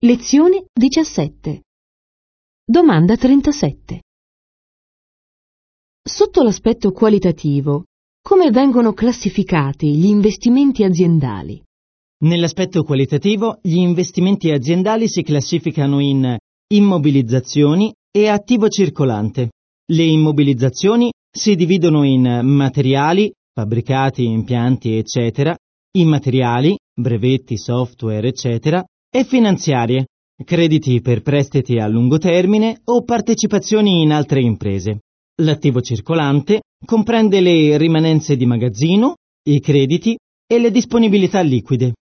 Lezione 17. Domanda 37. Sotto l'aspetto qualitativo, come vengono classificati gli investimenti aziendali? Nell'aspetto qualitativo, gli investimenti aziendali si classificano in immobilizzazioni e attivo circolante. Le immobilizzazioni si dividono in materiali, fabbricati, impianti, eccetera, immateriali, brevetti, software, eccetera, e finanziarie, crediti per prestiti a lungo termine o partecipazioni in altre imprese. L'attivo circolante comprende le rimanenze di magazzino, i crediti e le disponibilità liquide.